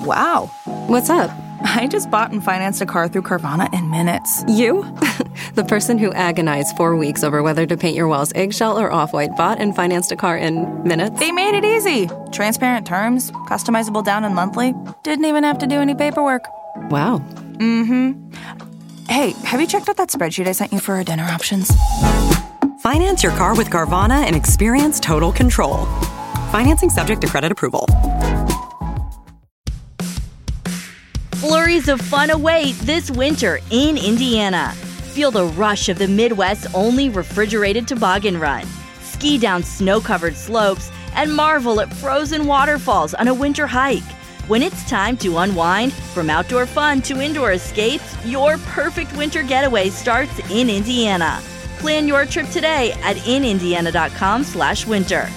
Wow. What's up? I just bought and financed a car through Carvana in minutes. You? The person who agonized 4 weeks over whether to paint your walls eggshell or off-white bought and financed a car in minutes? They made it easy. Transparent terms, customizable down and monthly. Didn't even have to do any paperwork. Wow. Mm-hmm. Hey, have you checked out that spreadsheet I sent you for our dinner options? Finance your car with Carvana and experience total control. Financing subject to credit approval. Flurries of fun await this winter in Indiana. Feel the rush of the Midwest's only refrigerated toboggan run. Ski down snow-covered slopes and marvel at frozen waterfalls on a winter hike. When it's time to unwind, from outdoor fun to indoor escapes, your perfect winter getaway starts in Indiana. Plan your trip today at inindiana.com/winter.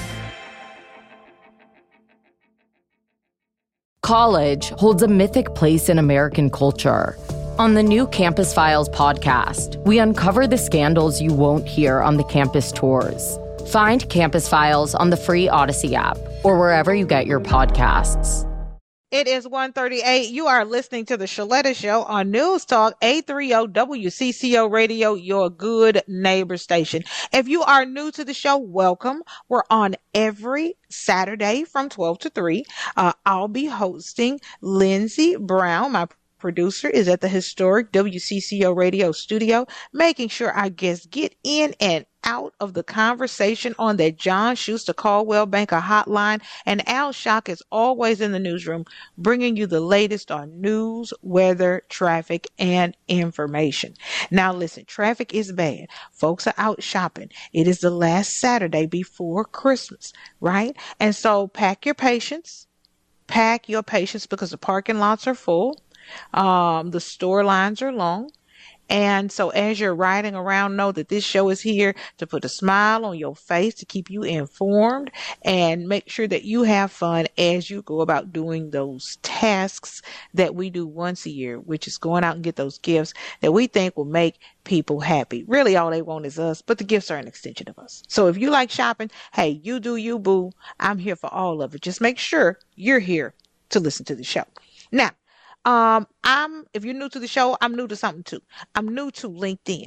College holds a mythic place in American culture. On the new Campus Files podcast, we uncover the scandals you won't hear on the campus tours. Find Campus Files on the free Odyssey app or wherever you get your podcasts. It is 1:38. You are listening to the Shaletta Show on News Talk 830 WCCO Radio, your good neighbor station. If you are new to the show, welcome. We're on every Saturday from 12 to 3. I'll be hosting. Lindsey Brown, my producer, is at the historic WCCO Radio studio, making sure our guests get in and out of the conversation on that John Schuster Caldwell Banker hotline. And Al Shock is always in the newsroom, bringing you the latest on news, weather, traffic, and information. Now listen, traffic is bad. Folks are out shopping. It is the last Saturday before Christmas, right? And so pack your patience. Pack your patience because the parking lots are full. The store lines are long. And so as you're riding around, know that this show is here to put a smile on your face, to keep you informed, and make sure that you have fun as you go about doing those tasks that we do once a year, which is going out and get those gifts that we think will make people happy. Really, all they want is us, but the gifts are an extension of us. So if you like shopping, hey, you do you, boo. I'm here for all of it. Just make sure you're here to listen to the show. Now, if you're new to the show, I'm new to something too. I'm new to LinkedIn.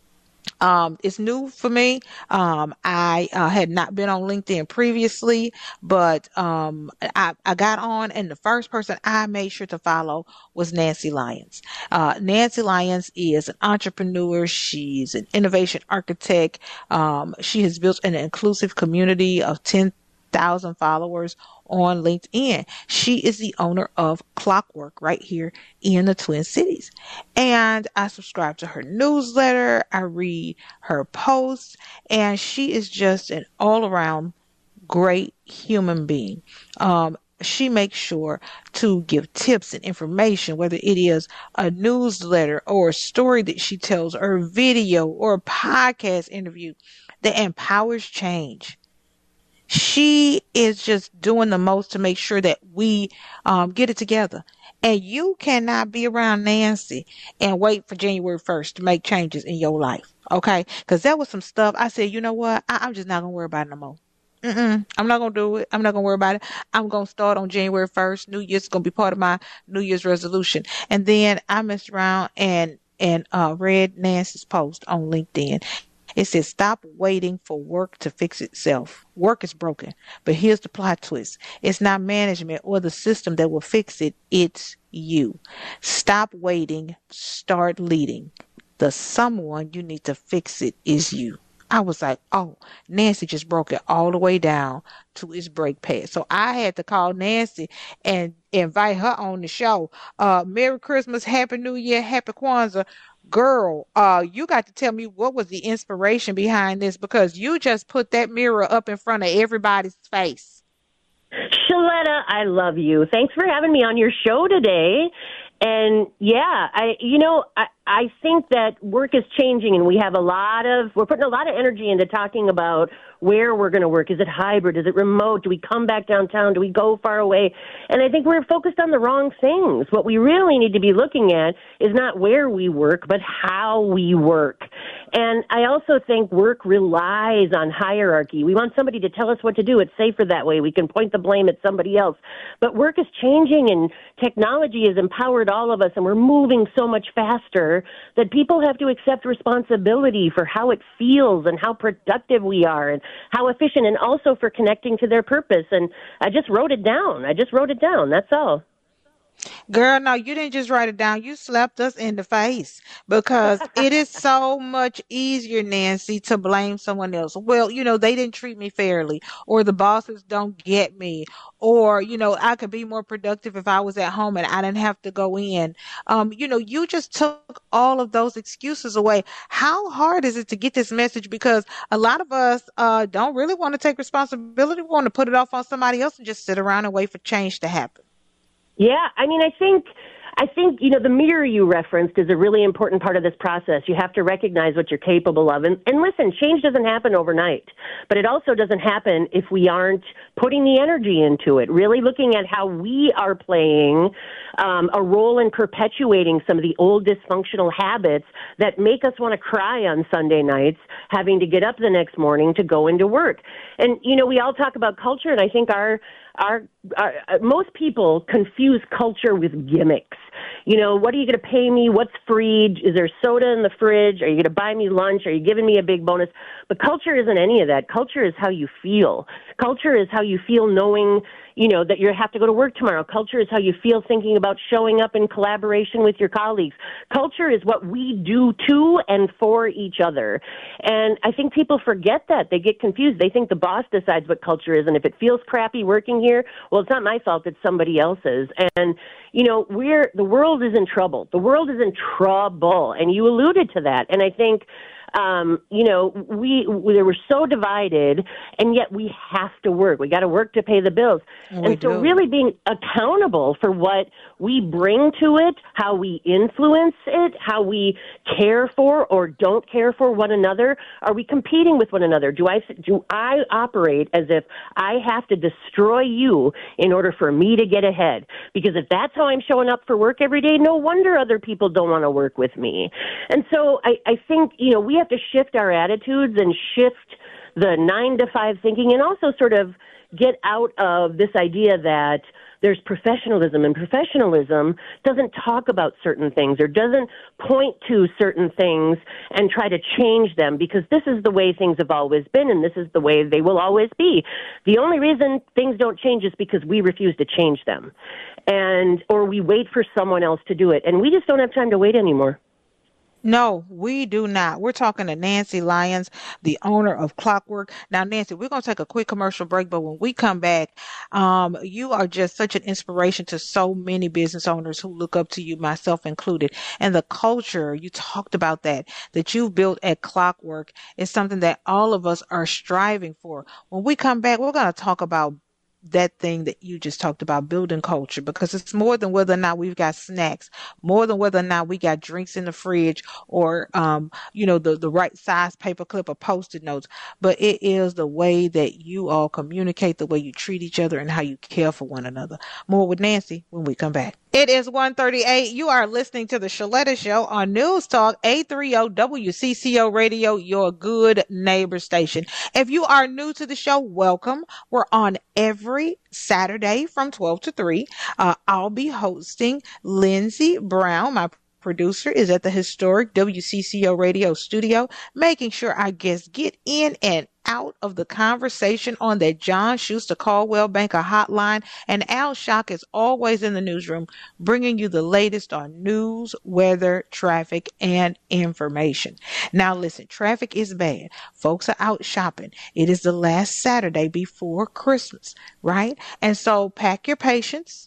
It's new for me. I had not been on LinkedIn previously, but I got on, and the first person I made sure to follow was Nancy Lyons. Nancy Lyons is an entrepreneur. She's an innovation architect. She has built an inclusive community of 10,000 followers on LinkedIn. She is the owner of Clockwork right here in the Twin Cities. And I subscribe to her newsletter. I read her posts, and she is just an all-around great human being. She makes sure to give tips and information, whether it is a newsletter or a story that she tells, or a video or a podcast interview that empowers change. She is just doing the most to make sure that we get it together. And you cannot be around Nancy and wait for January 1st to make changes in your life, okay? Because there was some stuff I said, you know what? I'm just not going to worry about it no more. I'm not going to do it. I'm not going to worry about it. I'm going to start on January 1st. New Year's going to be part of my New Year's resolution. And then I messed around and read Nancy's post on LinkedIn. It says, stop waiting for work to fix itself. Work is broken. But here's the plot twist. It's not management or the system that will fix it. It's you. Stop waiting. Start leading. The someone you need to fix it is you. I was like, oh, Nancy just broke it all the way down to its brake pad. So I had to call Nancy and invite her on the show. Merry Christmas, Happy New Year, Happy Kwanzaa. Girl, you got to tell me what was the inspiration behind this, because you just put that mirror up in front of everybody's face. Shaletta, I love you. Thanks for having me on your show today. And yeah, I think that work is changing, and we're putting a lot of energy into talking about where we're going to work. Is it hybrid? Is it remote? Do we come back downtown? Do we go far away? And I think we're focused on the wrong things. What we really need to be looking at is not where we work, but how we work. And I also think work relies on hierarchy. We want somebody to tell us what to do. It's safer that way. We can point the blame at somebody else. But work is changing, and technology has empowered all of us, and we're moving so much faster that people have to accept responsibility for how it feels and how productive we are and how efficient, and also for connecting to their purpose. And I just wrote it down. That's all. Girl, no, you didn't just write it down. You slapped us in the face, because it is so much easier, Nancy, to blame someone else. Well, they didn't treat me fairly, or the bosses don't get me, or, I could be more productive if I was at home and I didn't have to go in. You just took all of those excuses away. How hard is it to get this message? Because a lot of us don't really want to take responsibility. We want to put it off on somebody else and just sit around and wait for change to happen. Yeah, I mean, I think, the mirror you referenced is a really important part of this process. You have to recognize what you're capable of. And listen, change doesn't happen overnight, but it also doesn't happen if we aren't putting the energy into it, really looking at how we are playing a role in perpetuating some of the old dysfunctional habits that make us want to cry on Sunday nights, having to get up the next morning to go into work. And, we all talk about culture, and I think our most people confuse culture with gimmicks. What are you going to pay me? What's free? Is there soda in the fridge? Are you going to buy me lunch? Are you giving me a big bonus? But culture isn't any of that. Culture is how you feel. Culture is how you feel knowing, that you have to go to work tomorrow. Culture is how you feel thinking about showing up in collaboration with your colleagues. Culture is what we do to and for each other. And I think people forget that. They get confused. They think the boss decides what culture is. And if it feels crappy working here, well, it's not my fault. It's somebody else's. And, the world is in trouble. The world is in trouble. And you alluded to that. And I think, we were so divided, and yet we have to work. We got to work to pay the bills. And so really being accountable for what we bring to it, how we influence it, how we care for or don't care for one another. Are we competing with one another? Do I operate as if I have to destroy you in order for me to get ahead? Because if that's how I'm showing up for work every day, no wonder other people don't want to work with me. And so I think, we have to shift our attitudes and shift the 9-to-5 thinking, and also sort of get out of this idea that there's professionalism, and professionalism doesn't talk about certain things or doesn't point to certain things and try to change them, because this is the way things have always been, and this is the way they will always be. The only reason things don't change is because we refuse to change them, or we wait for someone else to do it, and we just don't have time to wait anymore. No, we do not. We're talking to Nancy Lyons, the owner of Clockwork. Now, Nancy, we're going to take a quick commercial break, but when we come back, you are just such an inspiration to so many business owners who look up to you, myself included. And the culture, you talked about that you've built at Clockwork is something that all of us are striving for. When we come back, we're going to talk about that thing that you just talked about, building culture, because it's more than whether or not we've got snacks, more than whether or not we got drinks in the fridge or, the right size paperclip or Post-it notes, but it is the way that you all communicate, the way you treat each other, and how you care for one another. More with Nancy when we come back. It is 1:38. You are listening to the Shaletta Show on News Talk 830 WCCO Radio, your good neighbor station. If you are new to the show, welcome. We're on every Saturday from 12 to 3. I'll be hosting. Lindsey Brown, my producer, is at the historic WCCO Radio studio, making sure our guests get in and out of the conversation on that John Schuster Caldwell Banker hotline. And Al Shock is always in the newsroom, bringing you the latest on news, weather, traffic, and information. Now, listen, traffic is bad. Folks are out shopping. It is the last Saturday before Christmas, right? And so pack your patience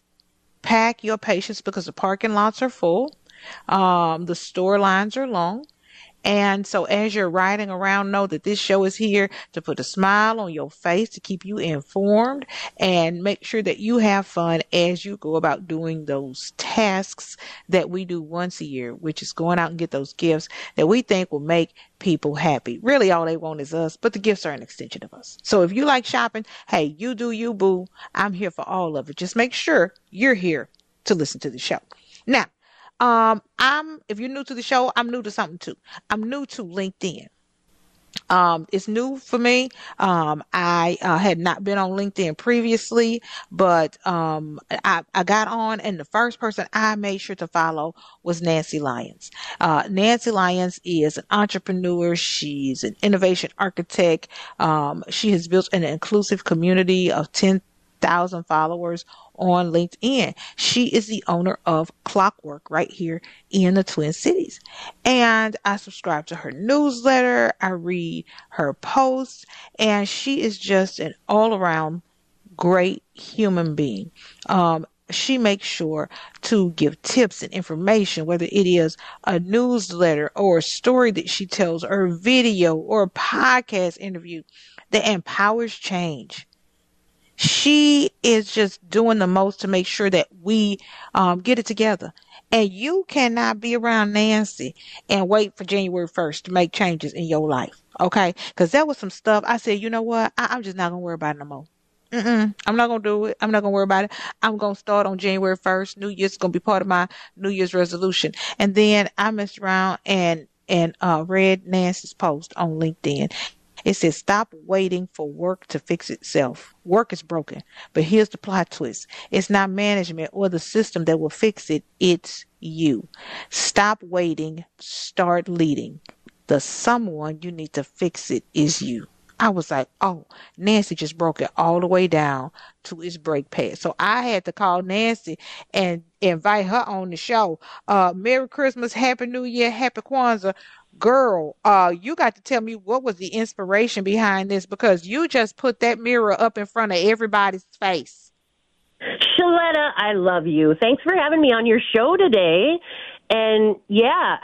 because the parking lots are full. The store lines are long. And so as you're riding around, know that this show is here to put a smile on your face, to keep you informed, and make sure that you have fun as you go about doing those tasks that we do once a year, which is going out and get those gifts that we think will make people happy. Really, all they want is us, but the gifts are an extension of us. So if you like shopping, hey, you do you, boo. I'm here for all of it. Just make sure you're here to listen to the show. Now, if you're new to the show, I'm new to something too. I'm new to LinkedIn. It's new for me. I had not been on LinkedIn previously, but I got on, and the first person I made sure to follow was Nancy Lyons. Nancy Lyons is an entrepreneur. She's an innovation architect. She has built an inclusive community of 10,000 followers on LinkedIn. She is the owner of Clockwork right here in the Twin Cities. And I subscribe to her newsletter. I read her posts, and she is just an all around great human being. She makes sure to give tips and information, whether it is a newsletter or a story that she tells, or a video or a podcast interview that empowers change. She is just doing the most to make sure that we get it together. And you cannot be around Nancy and wait for January 1st to make changes in your life. Okay? Because there was some stuff I said, you know what? I'm just not going to worry about it no more. I'm not going to do it. I'm not going to worry about it. I'm going to start on January 1st. New Year's is going to be part of my New Year's resolution. And then I messed around and read Nancy's post on LinkedIn. It says, stop waiting for work to fix itself. Work is broken. But here's the plot twist. It's not management or the system that will fix it. It's you. Stop waiting. Start leading. The someone you need to fix it is you. I was like, oh, Nancy just broke it all the way down to its brake pad. So I had to call Nancy and invite her on the show. Merry Christmas, Happy New Year, Happy Kwanzaa. Girl, you got to tell me what was the inspiration behind this, because you just put that mirror up in front of everybody's face. Shaletta, I love you. Thanks for having me on your show today. And yeah,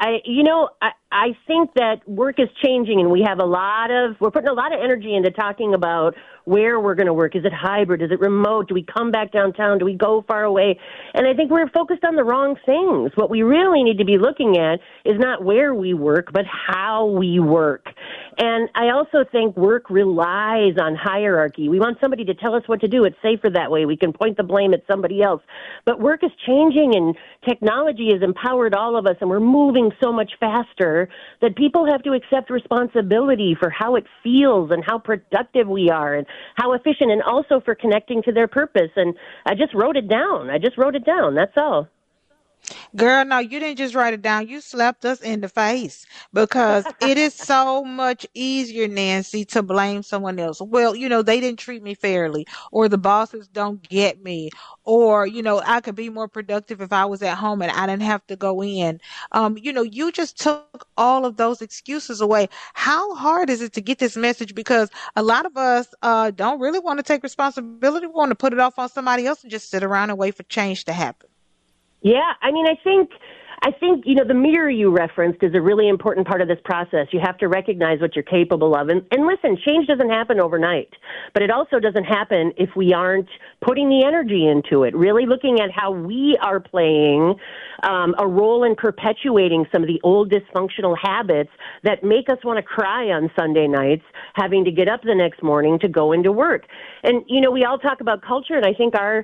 I think that work is changing, and we're putting a lot of energy into talking about where we're going to work. Is it hybrid? Is it remote? Do we come back downtown? Do we go far away? And I think we're focused on the wrong things. What we really need to be looking at is not where we work, but how we work. And I also think work relies on hierarchy. We want somebody to tell us what to do. It's safer that way. We can point the blame at somebody else. But work is changing, and technology has empowered all of us, and we're moving so much faster that people have to accept responsibility for how it feels and how productive we are and how efficient, and also for connecting to their purpose. And I just wrote it down. That's all. Girl, no, you didn't just write it down. You slapped us in the face, because it is so much easier, Nancy, to blame someone else. Well, they didn't treat me fairly, or the bosses don't get me, or, I could be more productive if I was at home and I didn't have to go in. You just took all of those excuses away. How hard is it to get this message? Because a lot of us don't really want to take responsibility. We want to put it off on somebody else and just sit around and wait for change to happen. Yeah, I think the mirror you referenced is a really important part of this process. You have to recognize what you're capable of. And listen, change doesn't happen overnight, but it also doesn't happen if we aren't putting the energy into it, really looking at how we are playing a role in perpetuating some of the old dysfunctional habits that make us want to cry on Sunday nights, having to get up the next morning to go into work. And, we all talk about culture, and I think our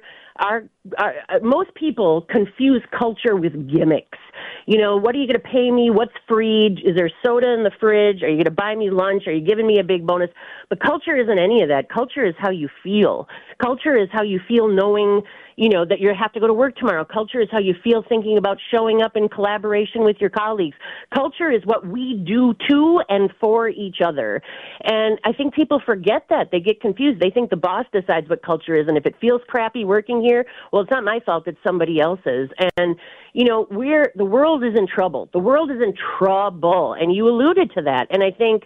most people confuse culture with gimmicks. What are you going to pay me? What's free? Is there soda in the fridge? Are you going to buy me lunch? Are you giving me a big bonus? But culture isn't any of that. Culture is how you feel. Culture is how you feel knowing, that you have to go to work tomorrow. Culture is how you feel thinking about showing up in collaboration with your colleagues. Culture is what we do to and for each other. And I think people forget that. They get confused. They think the boss decides what culture is. And if it feels crappy working here, well, it's not my fault. It's somebody else's. And, the world is in trouble. The world is in trouble. And you alluded to that. And I think,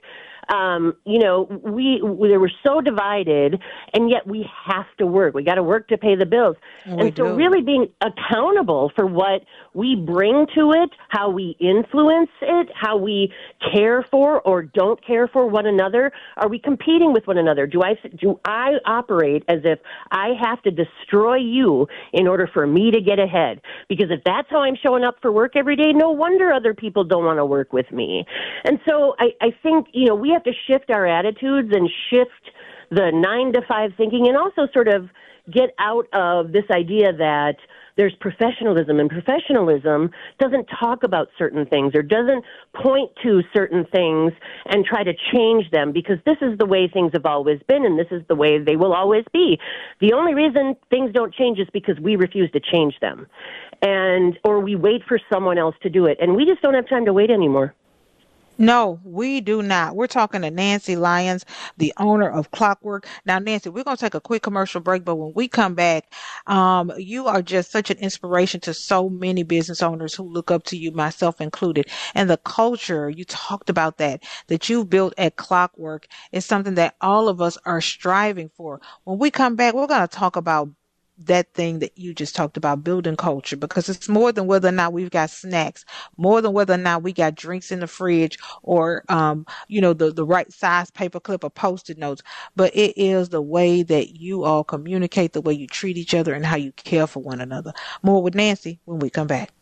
we're so divided, and yet we have to work. We got to work to pay the bills. And so really being accountable for what we bring to it, how we influence it, how we care for or don't care for one another. Are we competing with one another? Do I operate as if I have to destroy you in order for me to get ahead? Because if that's how I'm showing up for work every day, no wonder other people don't want to work with me. And so I think, we have to shift our attitudes and shift the 9 to 5 thinking, and also sort of get out of this idea that there's professionalism, and professionalism doesn't talk about certain things or doesn't point to certain things and try to change them, because this is the way things have always been and this is the way they will always be. The only reason things don't change is because we refuse to change them, or we wait for someone else to do it, and we just don't have time to wait anymore. No, we do not. We're talking to Nancy Lyons, the owner of Clockwork. Now, Nancy, we're going to take a quick commercial break, but when we come back, you are just such an inspiration to so many business owners who look up to you, myself included. And the culture, you talked about that you've built at Clockwork is something that all of us are striving for. When we come back, we're going to talk about that thing that you just talked about, building culture, because it's more than whether or not we've got snacks, more than whether or not we got drinks in the fridge or, the right size paperclip or Post-it notes, but it is the way that you all communicate, the way you treat each other, and how you care for one another. More with Nancy when we come back.